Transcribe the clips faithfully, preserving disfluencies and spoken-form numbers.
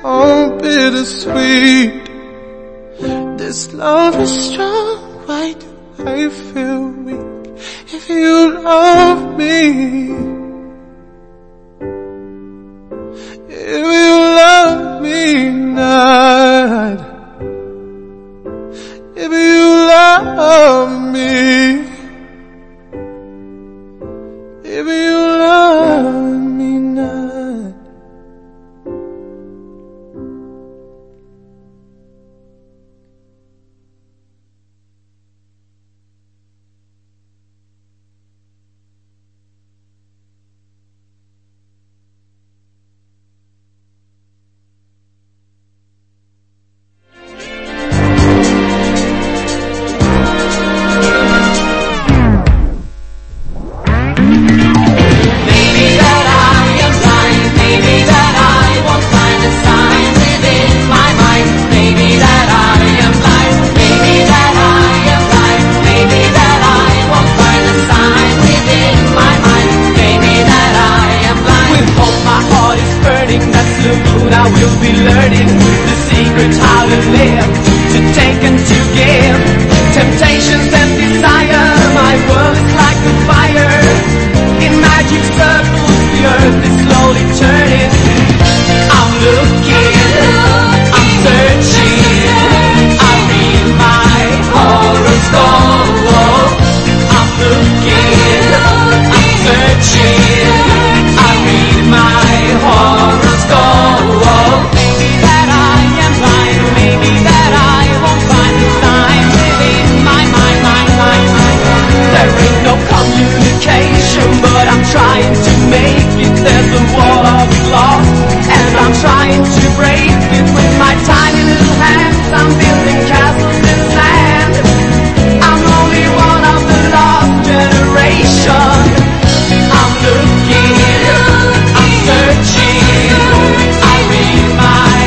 oh bittersweet. This love is strong, why do I feel weak? If you love me, if you love me not, if you love me, if you love me not. I will be learning the secrets how to live, to take and to give, temptations and desire. My world is like a fire, in magic circles the earth is slowly turning. I'm looking, I'm searching, I read my horoscope. I'm looking, I'm searching, I read my horoscope. Maybe that I am blind, maybe that I won't find the sign within my mind, mind, mind, mind. There ain't no communication, but I'm trying to make it. There's a wall of lost, and I'm trying to break it with my tiny little hands. I'm building castles in sand. I'm only one of the lost generation. I'm looking, I'm searching, I read my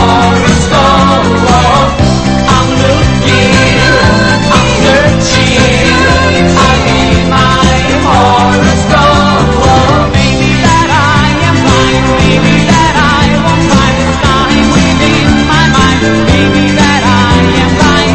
horoscope. I'm looking, I'm searching, I read my horoscope. Maybe that I am blind, maybe that I won't find the sign within my mind. Maybe that I am blind.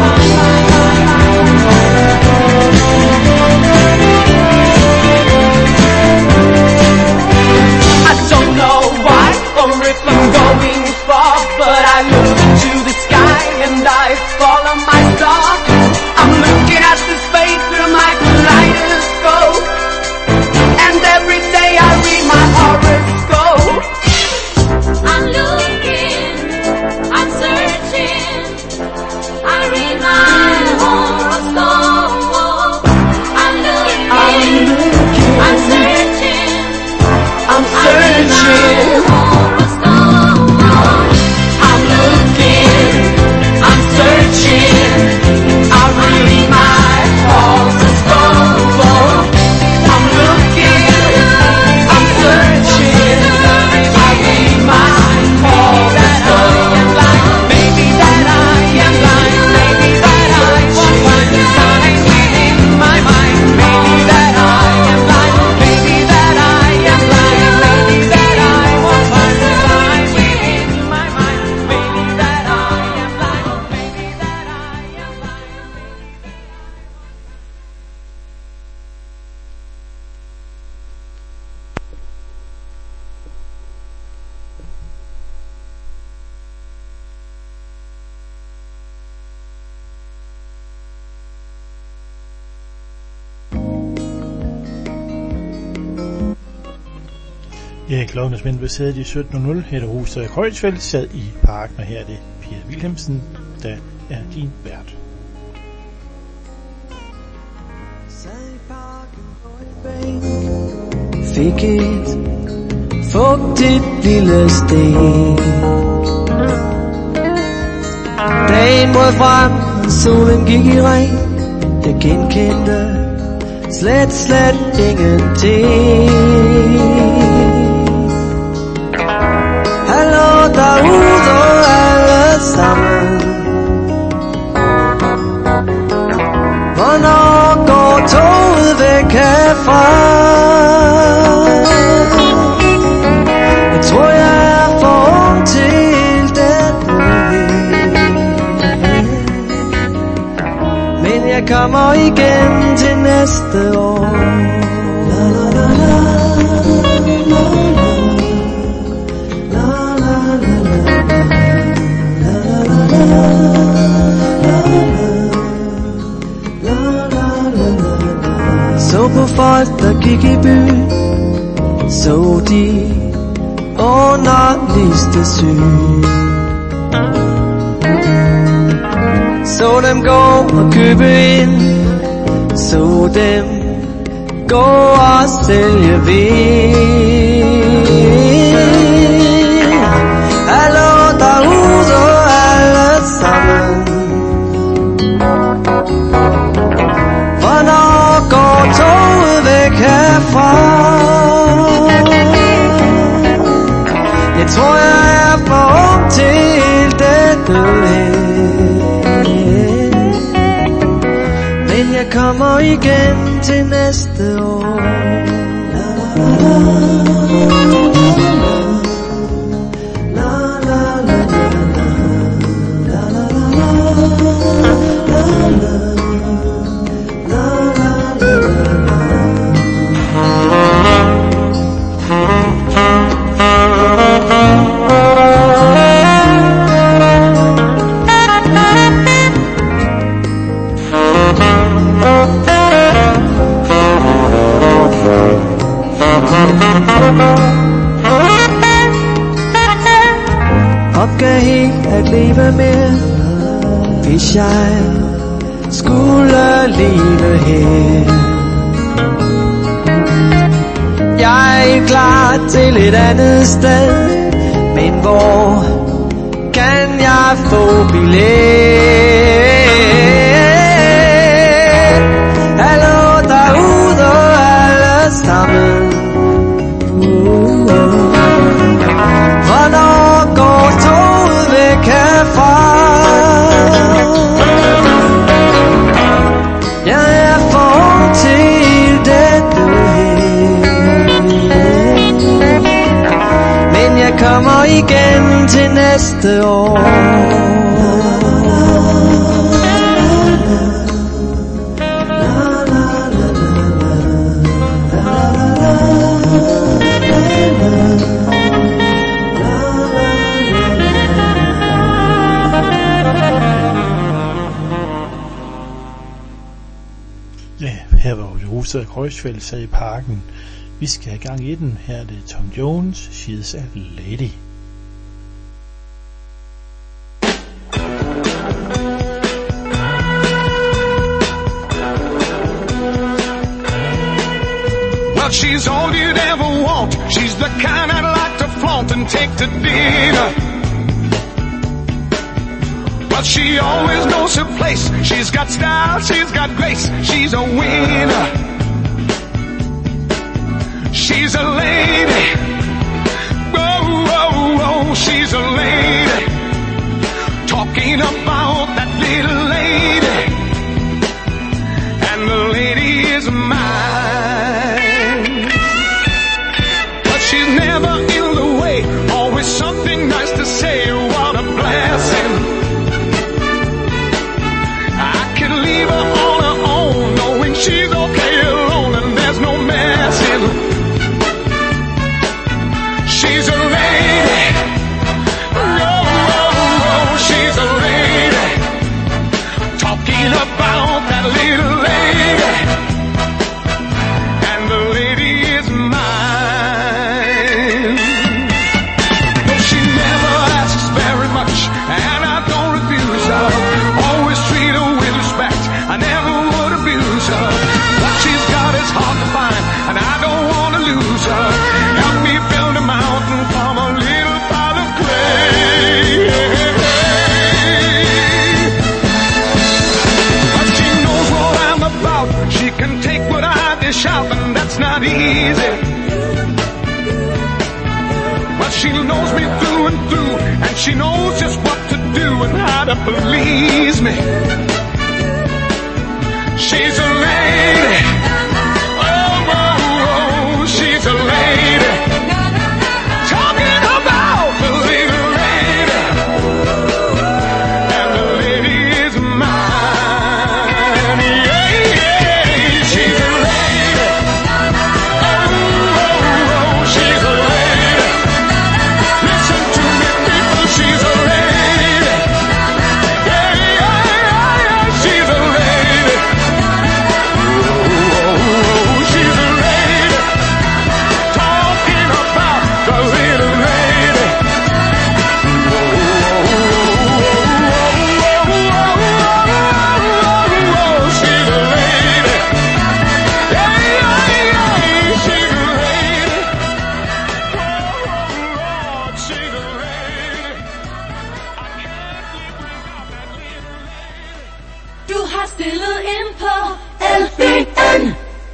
I don't know why or if I'm going far, but I look to the sky and I follow my star. I'm looking at the space through my kaleidoscope, and every day I read my horoscope. I'm looking, I'm searching, I read my horoscope. I'm looking, I'm looking, I'm searching, I'm I read my searching. horoscope. I'm looking, I'm searching, I read my horoscope. I'm looking, I'm searching, I read my horoscope. Maybe that I am blind, maybe that I won't find the sign within my mind. Maybe that I am blind, maybe that I am blind, maybe that I won't find the sign within my mind. Maybe that I am blind, maybe that I am blind. Ja, klokken er spændt besædet i sytten nul. Her er Rosa Krøjsfeldt, sad i parken, og her er det Pia Wilhelmsen, der er din vært. Fik et fugtigt lille stik. Dagen brød frem, solen gik i regn. Jeg genkendte slet, slet ingenting. Hallo derude alle sammen. Hvornår går toget væk herfra? Jeg tror jeg er for ung til det. kommer igen til næste år. La la la la, la la la la. Så på folk, der gik i byen, så de underligste syn. Så dem gå og købe ind, så dem gå og sælge vin. Hallo derude alle sammen, hvornår går toget væk herfra? Jeg tror jeg er for ung til dette, men jeg kommer igen til næste år. Opgav helt at leve mere, hvis jeg skulle leve her. Jeg er klar til et andet sted, men hvor kan jeg få billet? Hallo derude alle sammen, hvornår går toget væk herfra? Jeg er for ung til dette her, men jeg kommer igen til næste år. Her var Rosa Kreuzfeldt sad i parken. Vi skal have gang i den. Her er det Tom Jones, She's a Lady. Well, she's all you'd ever want. She's the kind I'd like to flaunt and take to dinner. But she always knows her place. She's got style, she's got grace. She's a winner. She's a lady. Oh, oh, oh, she's a lady. Talking about that little lady. And the lady is mine. But she's never in the way. Always something nice to say. What a blessing. Leave her on her own, knowing she's okay alone and there's no messing. She's a lady. Oh, oh, oh, she's a lady. Talking about that little lady. And the lady is mine. Though she never asks very much, and I don't refuse her. Always treat her with respect. I never would abuse her. What she's got is hard to find, and I don't want to lose her. Help me build a mountain from a little pile of clay. But she knows what I'm about. She can take what I dish out, and that's not easy. But she knows me through and through, and she knows just what to do and how to please me. She's a lady. Oh, oh, oh, she's a lady. Talking about the little lady. And the lady is mine. Yeah. har stillet ind på L B N.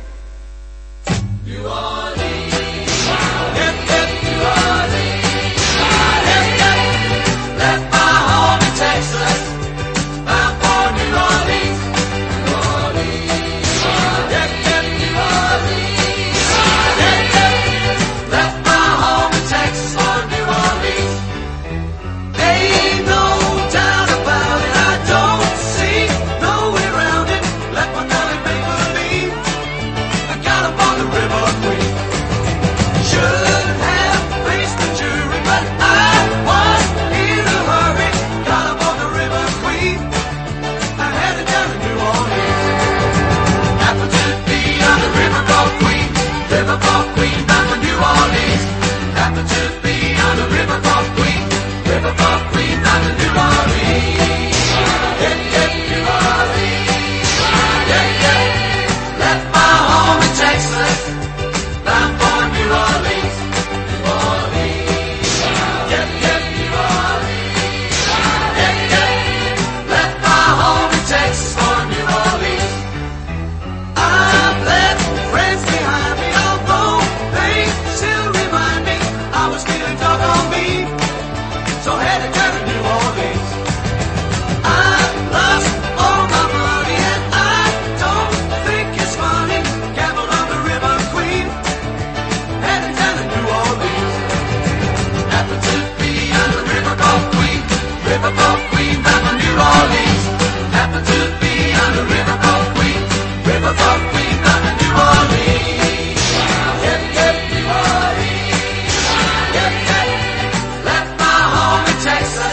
New Orleans, hip hip New Orleans, hip hip, left my home in Texas, bound for New Orleans, New Orleans, hip hip New Orleans, hip hip, left my home in Texas for New Orleans. Ain't no doubt about it, I don't see no way around it. Let my darling make believe I got up on the River Queen. Should have faced the jury, but I was in a hurry. Got up on the River Queen. I headed down to New Orleans. Happened to be on the Riverboat Queen, Riverboat Queen, bound for New Orleans. Happened to be on the Riverboat Queen, Riverboat Queen, bound for New Orleans. Hip hip New Orleans, hip hip, left my home in Texas, bound for New Orleans, New Orleans. Hip hip New Orleans, hip hip, left my home in Texas for New Orleans. I've left friends behind me, although they still remind me I was feeling doggone mean, so headed down to New Orleans. I've lost all my money and I don't think it's funny. Gambled on the River Queen, headed down to New Orleans. Happened to be on the Riverboat Queen, Riverboat Queen, bound for New Orleans. Happened to be on the Riverboat Queen, Riverboat Queen, bound for New Orleans. Hip hip New Orleans, hip hip, left my home in Texas,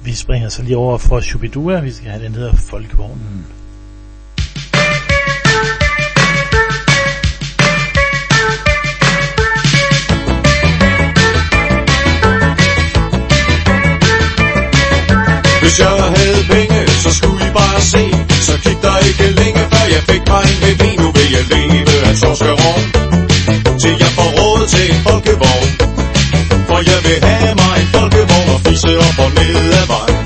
Vi springer så lige over for Shubidua. Vi skal have den hedder Folkevognen. Hvis jeg havde penge, så skulle I bare se. Så gik der ikke længe, før jeg fik mig en V V. Nu vil jeg leve af torskerov, til jeg får råd til en folkevogn. For jeg vil have mig en folkevogn og fisse op og ned ad vejen.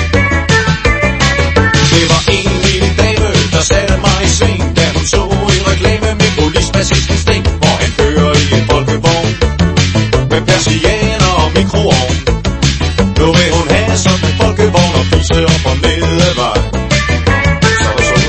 Det var en lille dame, der satte mig i sving, da hun så en reklame med polisbassisten Sting, hvor han kører i en folkevogn med persianer og mikroovn. Nu vil hun have sådan en folkevogn og fisse op og ned ad vejen. Så er det sådan.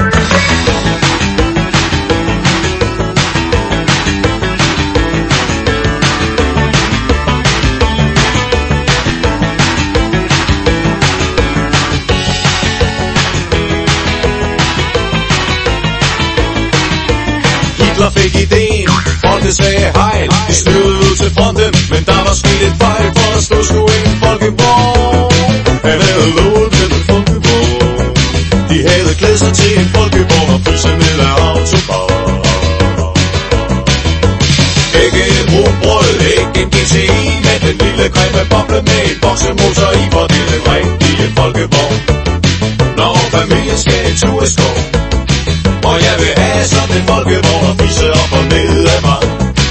Hitler fik ideen, folket sagde hej. De styrede ud til fronten, men der var sket et fejl, for der stod sgu en folkevogn. Han havde lovet med en folkevogn. De havde klædt sig til en folkevogn og fryset ned af autobahn. Ikke et rugbrød, ikke en G T I, men den lille grimme boble med en boksemotor i, for det er den rigtige folkevogn. Når familien skal en tur i skov, og jeg vil have sådan en folkevogn og fisse op og ned af vejen.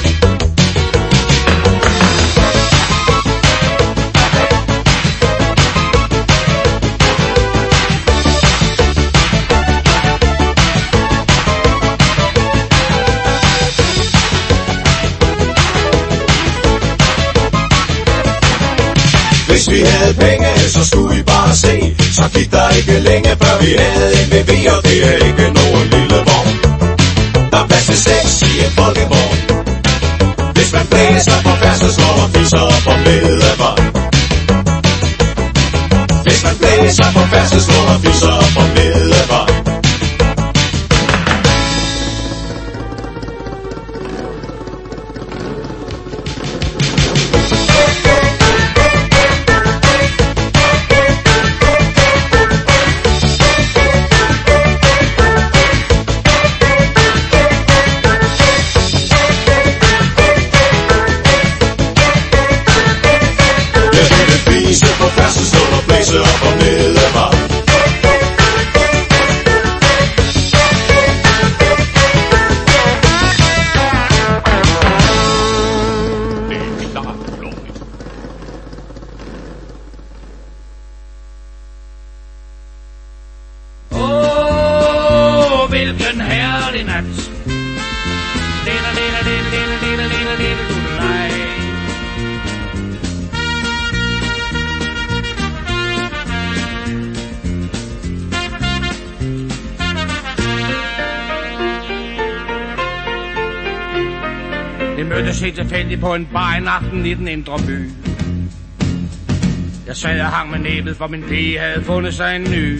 Hvis vi havde penge, så skulle I bare se. Så gik der ikke længe, før vi havde en V V, og det er ikke nogen lille vogn. Der er plads til seks i en folkevogn. Hvis man blæser på færdselsloven og fisser op og ned ad vejen. Hvis man blæser på færdselsloven og fisser op og ned ad vejen. Op og ned ad vejen. Det er klart lovligt. Åh, hvilken herlig nat. Lille, lille, lille, lille, lille, lille, lille, lille, nej. Vi mødtes helt tilfældigt på en bar en aften i den indre by. Jeg sad og hang med næbet, for min pige havde fundet sig en ny.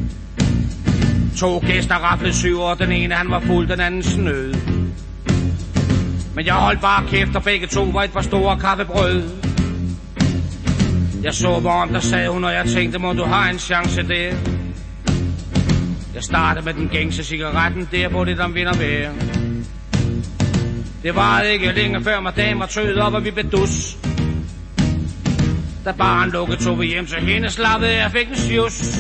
To gæster raflede syv, og den ene han var fuld, den anden snød. Men jeg holdt bare kæft, og begge to var et par store kaffebrød. Jeg så mig om, der sad hun, og jeg tænkte, må du have en chance der. Jeg startede med den gængse cigaretten, der på det, der vinder værd. Det varede ikke længe før madame var tøet op, og vi blev dus. Da baren lukkede, tog vi hjem til hende, slappede jeg fik en sjus.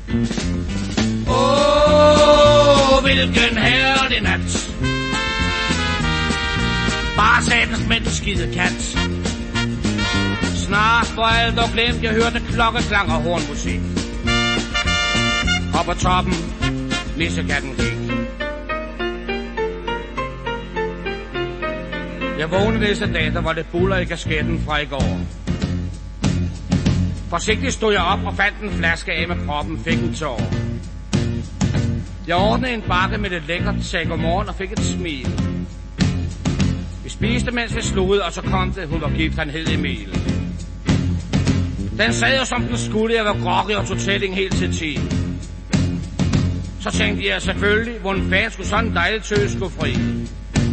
Åh, hvilken herlig nat. Bare satans med den skide kat. Snart var alt og glemt, jeg hørte klokkeklang og hornmusik. Og på toppen, nissekatten gik. Jeg vågnede næste dag, der var det buller i kasketten fra i går. Forsigtigt stod jeg op og fandt en flaske af med proppen, fik en tår. Jeg ordnede en bakke med lidt lækkert, sagde godmorgen og fik et smil. Vi spiste, mens vi slugede, og så kom det, hun var gift, han hed Emil. Den sad jo som den skulle, jeg var groggy og tog tælling helt til ti. Så tænkte jeg selvfølgelig, hvordan fanden skulle sådan en dejlig tøs gå fri.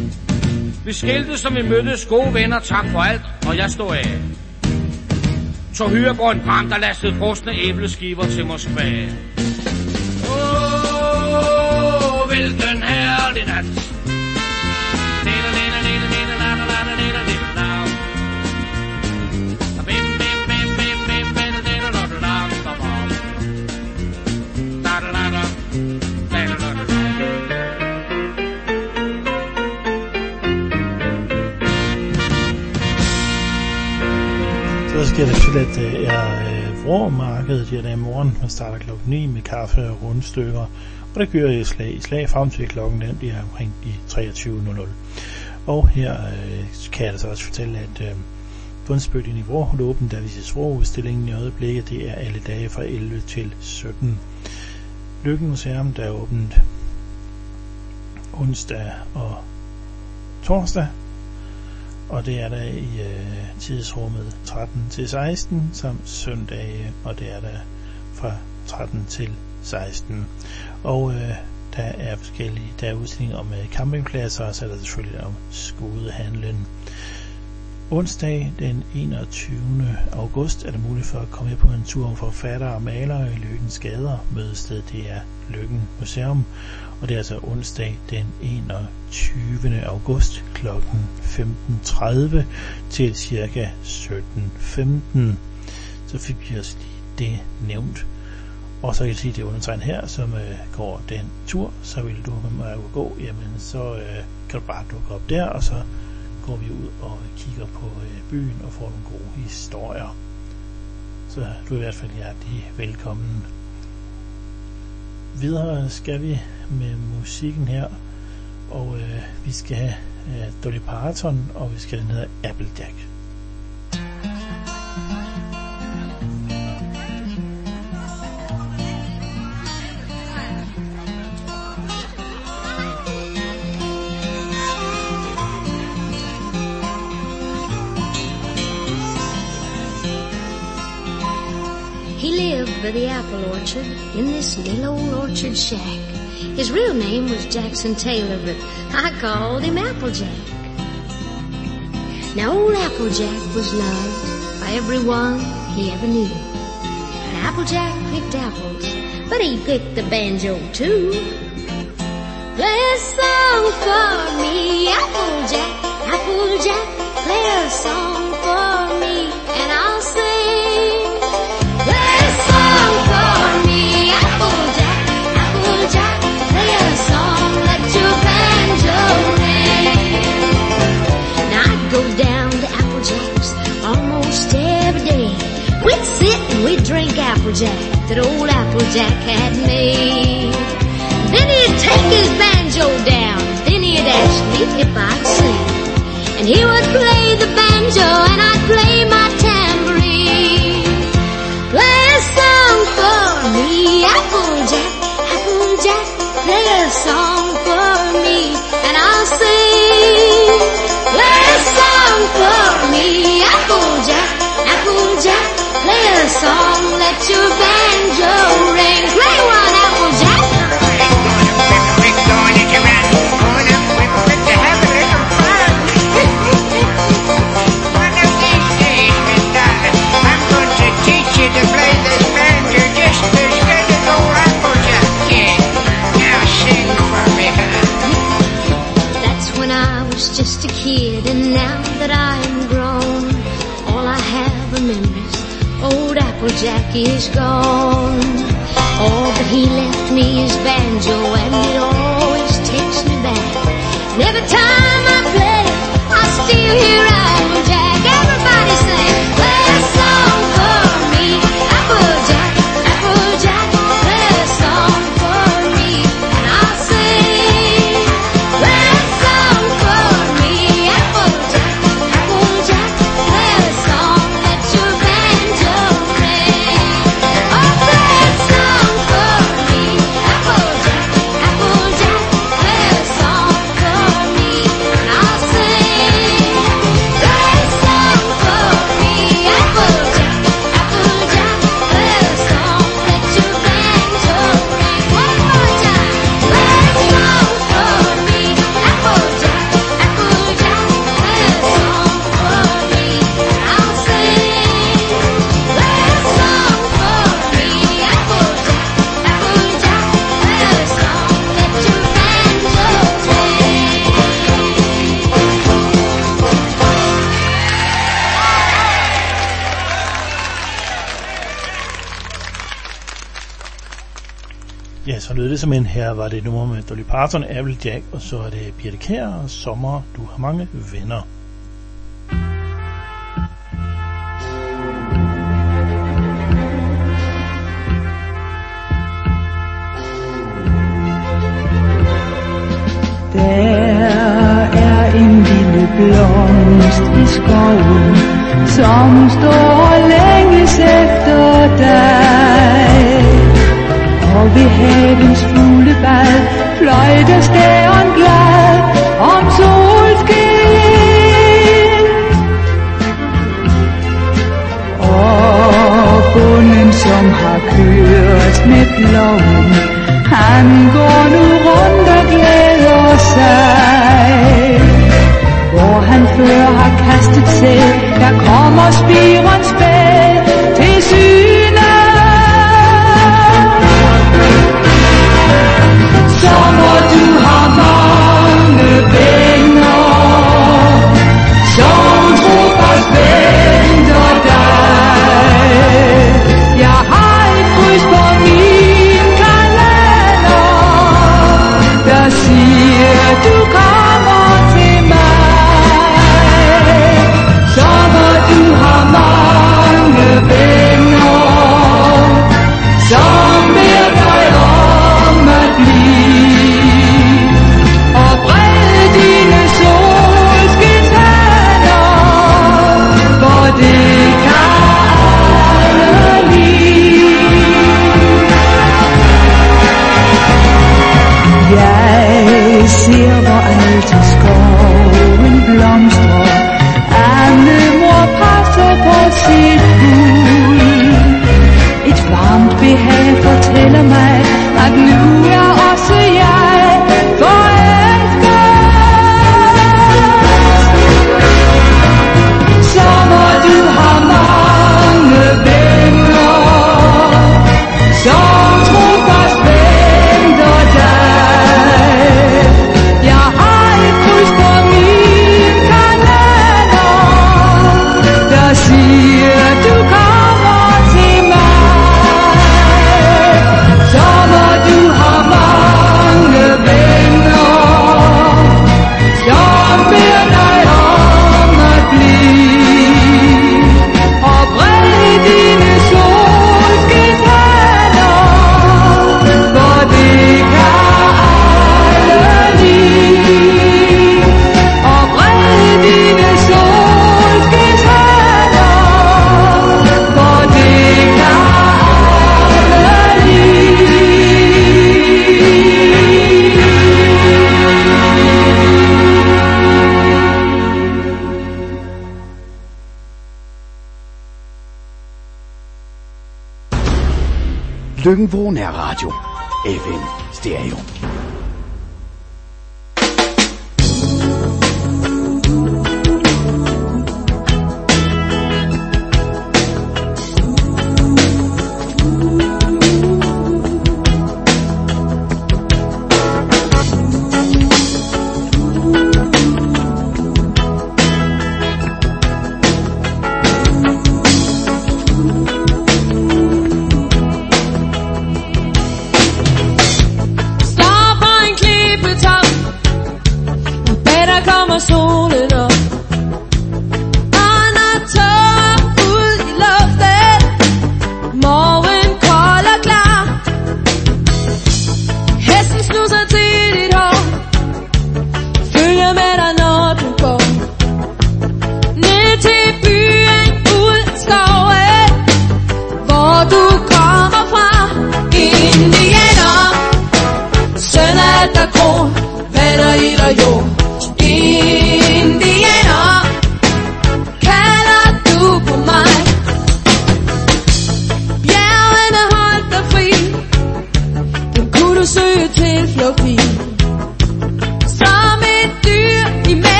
Vi skilte, som vi mødtes, gode venner, tak for alt, og jeg stod af. tog hyre på en pram, der lastede frosne æbleskiver til Moskva. Åh, oh, hvilken herlig nat. Så sker det til, at det er øh, vrå-markedet her dag i morgen. Man starter klokken ni med kaffe og rundstykker, og det kører i slag i slag frem til klokken den bliver omkring de treogtyve nul nul. Og her øh, kan jeg altså også fortælle, at øh, Kunstbygningen i Vrå er åben, der vises Vrå-udstillingen i øjeblikket. Det er alle dage fra elleve til sytten. Løkken Museum, der er åbent onsdag og torsdag, og det er der i øh, tidsrummet tretten til seksten, samt søndage, og det er der fra tretten til seksten. Og øh, der er forskellige, der er udstillinger om øh, campingpladser, og så er der selvfølgelig om skudehandlen. Onsdag den enogtyvende august er det muligt for at komme med på en tur om forfattere og malere i Løkkens gader. Mødested det er Løkken Museum, og det er altså onsdag den enogtyvende august kl. femten tredive til ca. sytten femten. Så fik vi også lige det nævnt. Og så kan jeg sige, at det er undertegnet her, som øh, går den tur. Så vil du med mig gå, jamen så øh, kan du bare dukke op der, og så går vi ud og kigger på øh, byen og får nogle gode historier. Så du er i hvert fald hjertelig velkommen. Videre skal vi med musikken her, og øh, vi skal have øh, Dolly Parton, og vi skal den hedder Applejack. He lived by the apple orchard in this little old orchard shack. His real name was Jackson Taylor, but I called him Applejack. Now old Applejack was loved by everyone he ever knew. And Applejack picked apples, but he picked the banjo too. Play a song for me, Applejack, Applejack. Play a song for me, and I'll sing. Play a song for me, Applejack, Applejack. Play a song, let your banjo ring. Now I'd go down to Applejack's almost every day. We'd sit and we'd drink Applejack that old Applejack had made. Then he'd take his banjo down, then he'd ask me if I'd sing. And he would play the banjo and I'd play my tambourine. Play a song for me, Applejack, Applejack. Play a song for me and I'll sing. Play a song for me, Applejack, Applejack. Play a song, let your banjo ring. Play one, Applejack. To play this banjo just as good as old Applejack can. Now sing for me, huh? That's when I was just a kid, and now that I am grown, all I have are memories. Old Applejack is gone. Oh, but he left me his banjo, and it always takes me back. And every time I play, I still hear Applejack. Everybody sing, play a song for me, Applejack, Applejack. Play a song for me, and I'll sing. Play a song for me, Applejack, Applejack. Play a song, let your banjo ring. Oh, play a song for me, Applejack, Applejack. Play a song for me, and I'll sing. Play så lød det som en her, var det nummer med Dolly Parton, Applejack, og så er det Birthe Kjær og Sommer, du har mange venner. Der er en lille blomst i skoven, som står længes efter dig. Og ved havens fuglebad fløjter stæren glad om solskin. Og bonden, som har kørt med ploven, han går nu rundt og glæder sig. Hvor han før har kastet sæd, der kommer spiren spæd til syne. Sommer, du har mange venner, som trofast venter dig. Jeg har et kryds på min kalender, der siger, du kommer til mig. Sommer, du har mange venner, som beder dig om at blive. Og bred dine solskinshænder, for det kan alle lide. Jeg ser, hvor alt i skoven blomstrer, Anne-mor passer på sit guld. Et varmt behag fortæller mig, at nu er også jeg forelsket. Sommer, du har mange venner, som trofast venter dig. Jeg har et kryds på min kalender, der siger, du kommer til mig. Sommer, du har mange venner, som beder dig om at blive. Og bred dine solskinshænder, for det kan alle lide. Og bred dine solskinshænder, for det kan alle lide. Løkken-Vrå Nærradio. F M Stereo.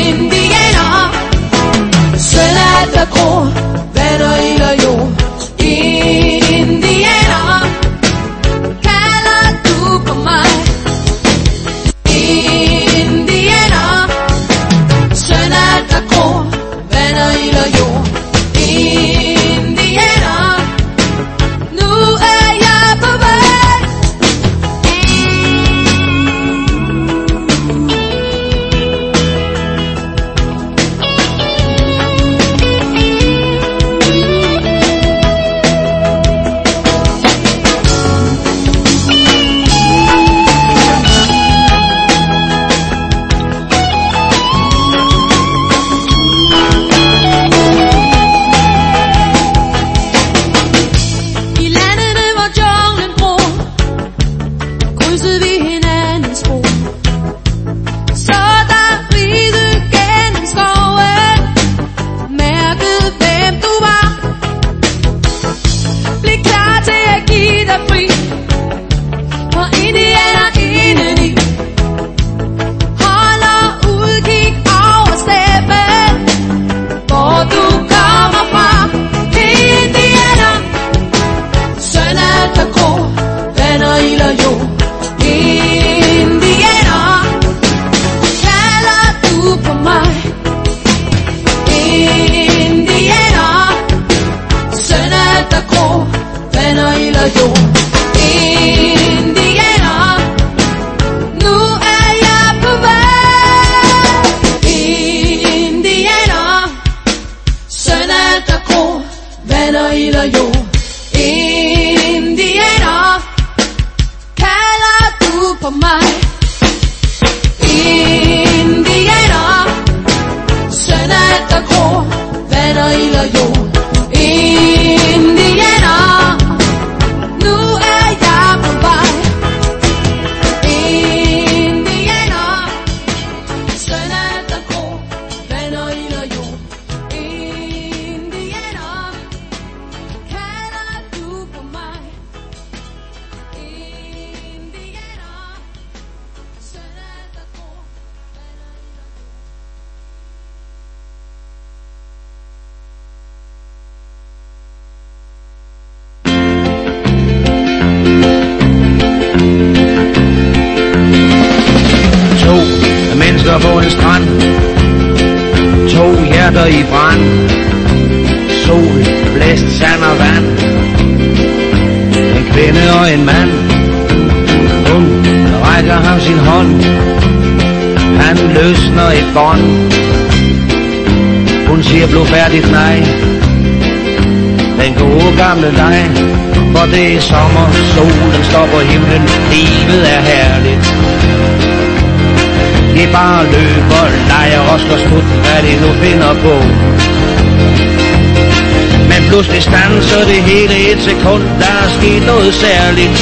Grå, vandet i dig jord. mennesker på en strand, to hjerter i brand, sol, blæst, sand og vand, en kvinde og en mand. Hun rækker ham sin hånd, han løsner et bånd. Hun siger blodfærdigt nej, den gode gamle leg, for det er sommer, solen står på himlen, livet er herligt. Det bare løber, leger og slår smut, hvad det nu finder på. Men pludselig standser det hele et sekund, der er sket noget særligt.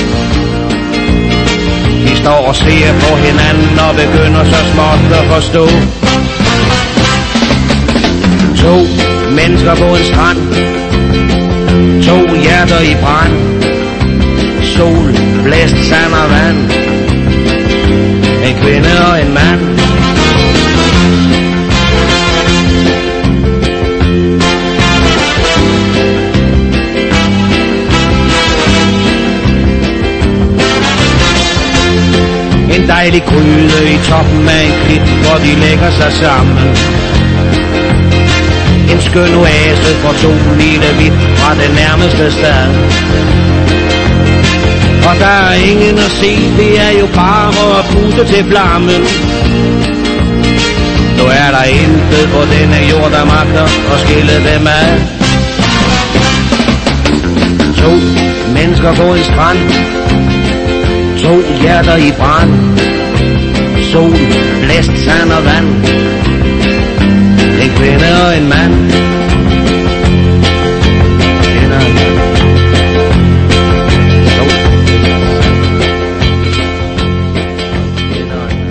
De står og ser på hinanden og begynder så småt at forstå. To mennesker på en strand, to hjerter i brand, sol, blæst, sand og vand, en kvinde og en mand. En dejlig gryde i toppen af en klit, hvor de lægger sig sammen. En skøn oase for to lille vidt fra det nærmeste sted. Og der er ingen at se, det er jo bare at puste til flammen. Nu er der intet på denne jord, der magter at skille dem ad. To mennesker på en strand, to hjerter i brand, sol, blæst, sand og vand, en kvinde og en mand. Kvinde og en mand. Jo. Kvinde og en mand.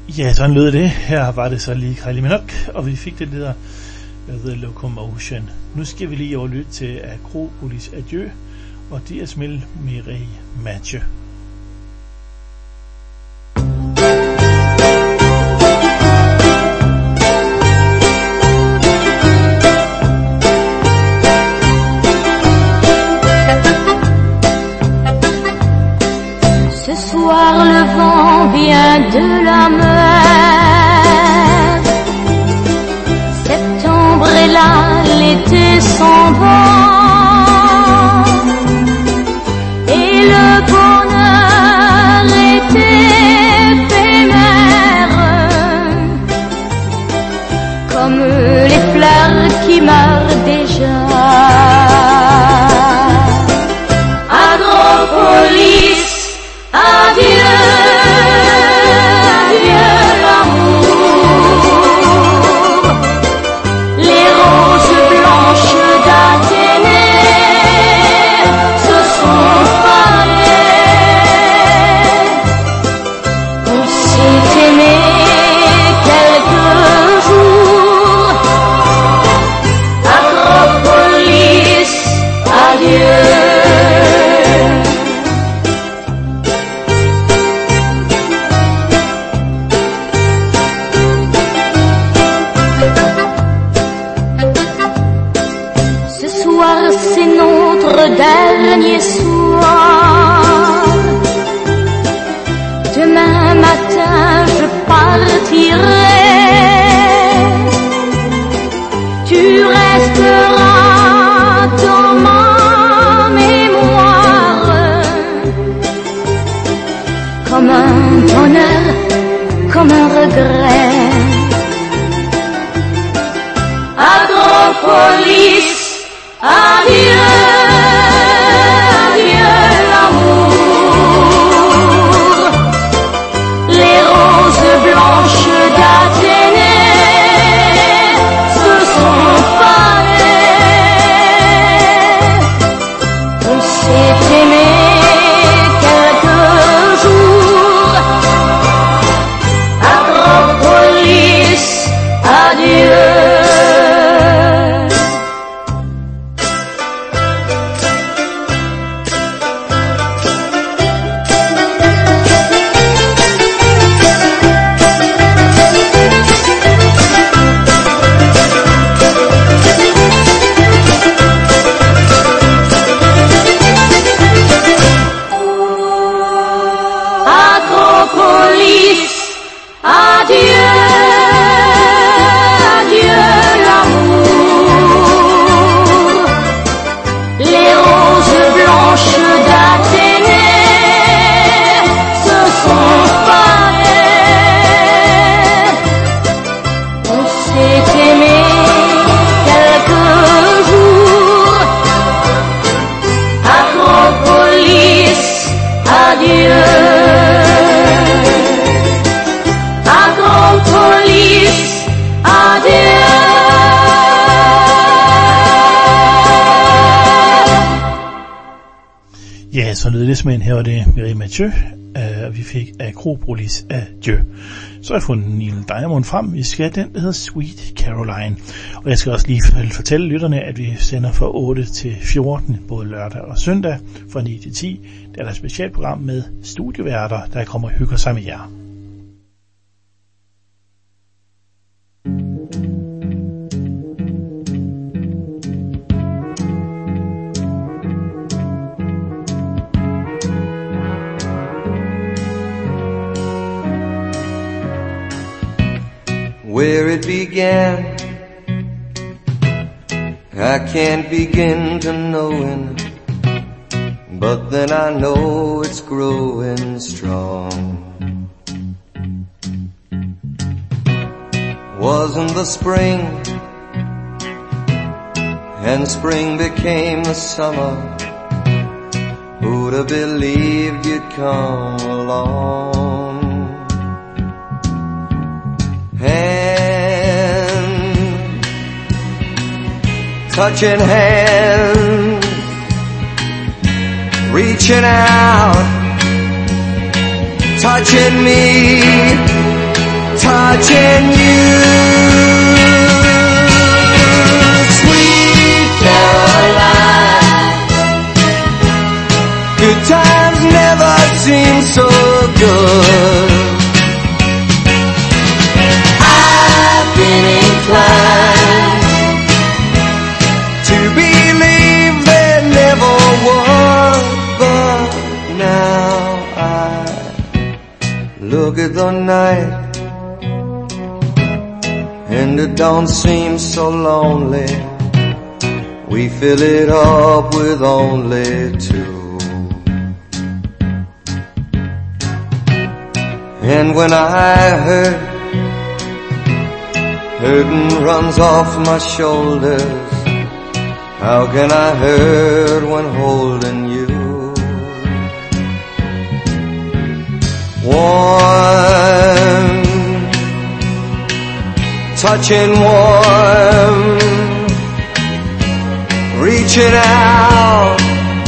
Ja, sådan lød det. Her var det så lige Kylie Minogue, og vi fik det der The Locomotion. Nu skal vi lige overlytte til Acropolis Adieu og Dias Mil Mireille Mathieu. Ce soir le vent vient de la mer. Septembre est là, l'été s'en va. Et le bonheur est éphémère, comme les fleurs qui meurent déjà. Agropolis, adieu, adieu l'amour. Les roses blanches d'Athénée se sont fanées. On s'est aimé quelques jours. Acropolis, adieu. C'est notre dernier soir. Demain matin je partirai. Tu resteras dans ma mémoire, comme un bonheur, comme un regret. Acropolis, adieu, adieu l'amour. Les roses blanches d'Athénée se sont fanées. On s'est aimé quelques jours. Acropolis, adieu. Acropolis, adieu, adieu l'amour. Les roses blanches d'Athénée se sont fanées. On s'est aimé quelques jours. Acropolis, adieu. Acropolis, adieu. Ja, så lød det simpelthen. Her var det Mireille Mathieu, og vi fik Acropolis Adieu. Så har jeg fundet Neil Diamond frem. Vi skal den, der hedder Sweet Caroline. Og jeg skal også lige fortælle lytterne, at vi sender fra otte til fjorten, både lørdag og søndag, fra ni til ti. Der er der et specialprogram med studieværter, der kommer og hygger sig med jer. Where it began, I can't begin to knowing, but then I know it's growing strong. Wasn't the spring, and spring became the summer. Who'd have believed you'd come along? Hand, touching hand, reaching out, touching me, touching you, sweet Caroline. Good times never seem so good. I've been inclined to believe there never was, but now I look at the night and it don't seem so lonely. We fill it up with only two. And when I hurt, hurting runs off my shoulders. How can I hurt when holding you? Warm, touching warm, reaching out,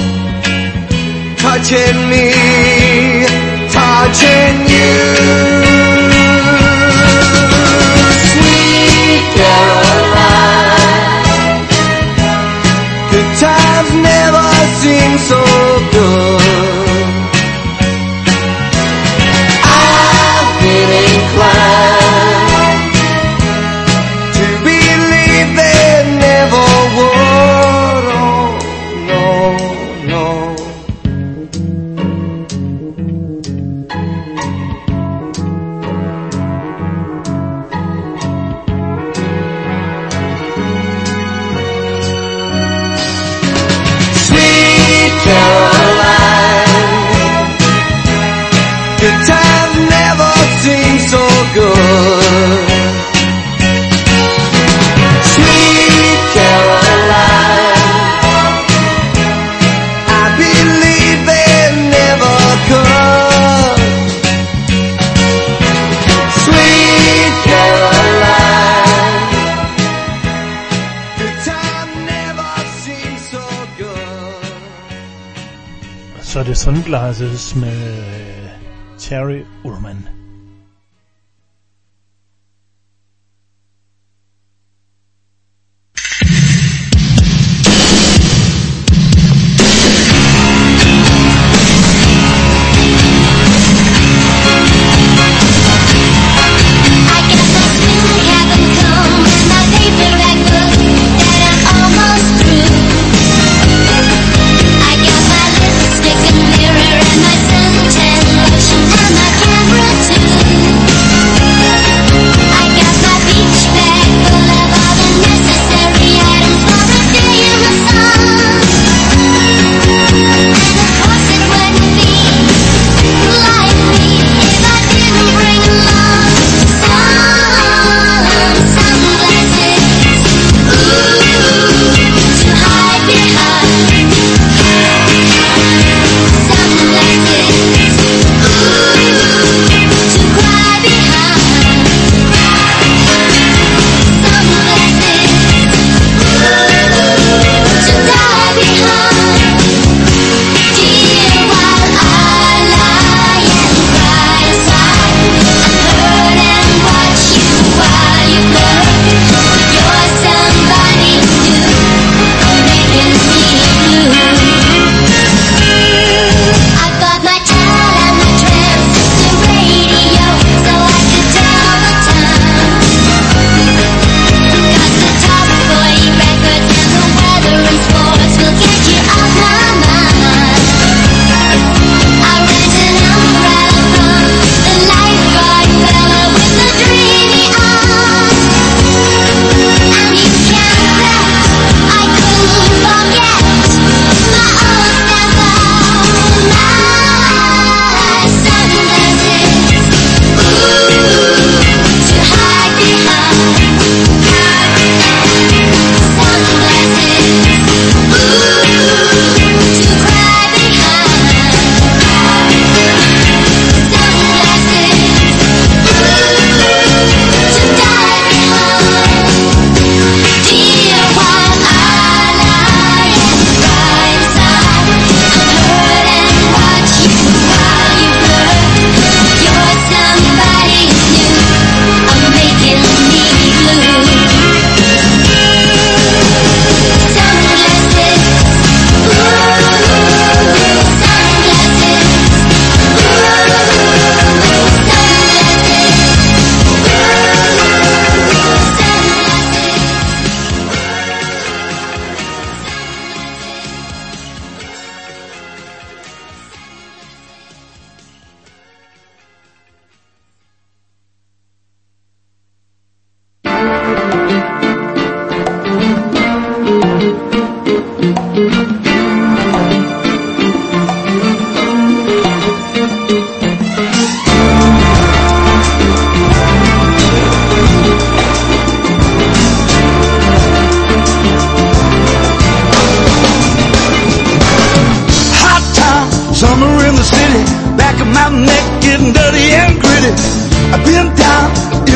touching me, touching you, sweet Caroline. Good times never seem so good. I've been inclined to believe there never would. Oh, no, no. Sweet Caroline, good times never seem so good. Sweet Caroline, I believe they never could. Sweet Caroline, good time never seems so good. Så er det Sunglasses med øh, Terry Ullman. Lipstick and mirror and my suntan lotion and my camera too.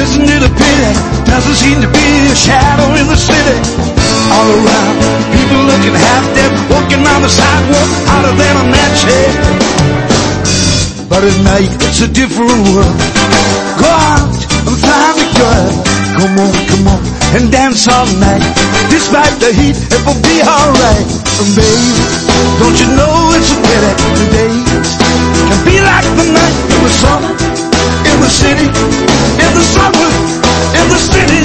Isn't it a pity? Doesn't seem to be a shadow in the city. All around, people looking half dead, walking on the sidewalk, hotter than a match head. But at night, it's a different world. Go out and find a girl. Come on, come on, and dance all night. Despite the heat, it will be alright. And baby, don't you know it's a pity the days can be like the night in the summer, in the city, in the summer, in the city.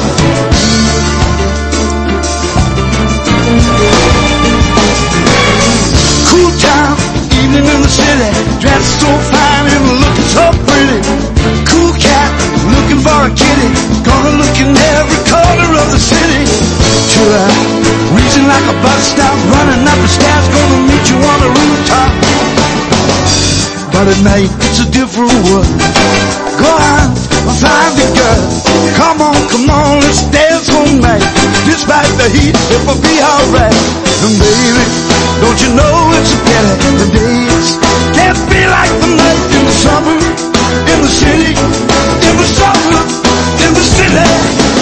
Cool town, evening in the city, dressed so fine and looking so pretty. Cool cat, looking for a kitty, gonna look in every corner of the city. Sure, I'm reaching like a bus stop, running up the stairs, gonna meet you on the rooftop. But at night, it's a different world. Go on, find the girl. Come on, come on, let's dance all night. Despite the heat, it will be alright. And baby, don't you know it's a pity the days can't be like the night in the summer, in the city, in the summer, in the city.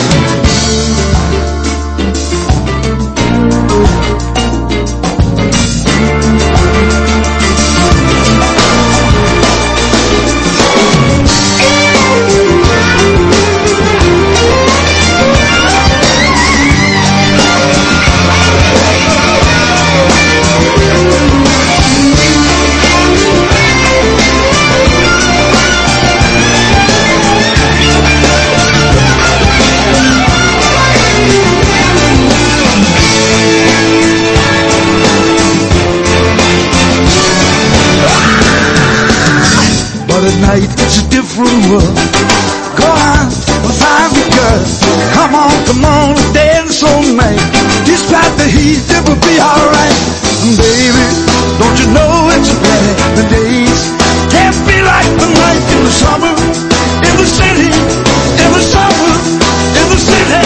At night, it's a different world. Go on, find the girl. Come on, come on, dance all night. Despite the heat, it will be alright. And baby, don't you know it's a pity the days can't be like the night in the summer, in the city, in the summer, in the city.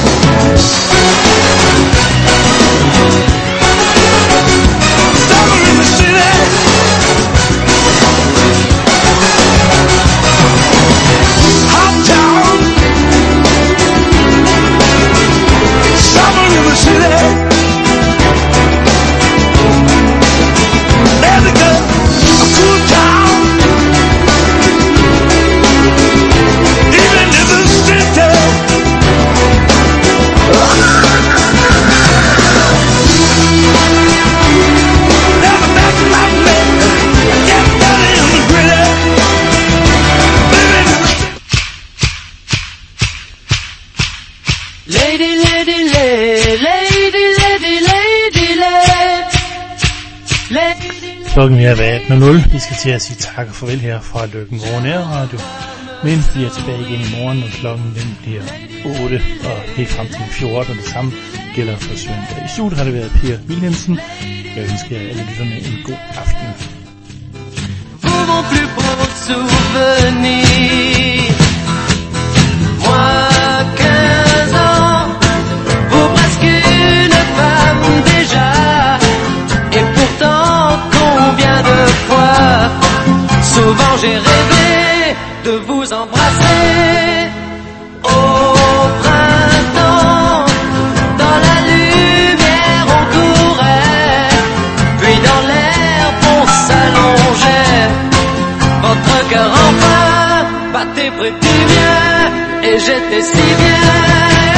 Summer in the city. Hot town, summer in the city. There's a good, a cool town, even in the city. Never back to my bed, get dirty in the gritty. Lady, lady, lady, lady, lady, lady, lady. Klokken er ved atten nul. Vi skal til at sige tak og farvel her fra Løkken Nærradio. Men vi er tilbage igen i morgen, og klokken den bliver otte og helt frem til fjorten. Og det samme gælder for søndag. I studiet har det været Per Wilhelmsen. Jeg ønsker jer alle lytterne en god aften. Vous mon plus beau souvenir. Moi quinze ans, vous presque une femme déjà. Et pourtant combien de fois, souvent j'ai rêvé de vous embrasser. Au printemps, dans la lumière on courait, puis dans l'herbe on s'allongeait. Votre cœur enfin battait pretty bien, et j'étais si bien.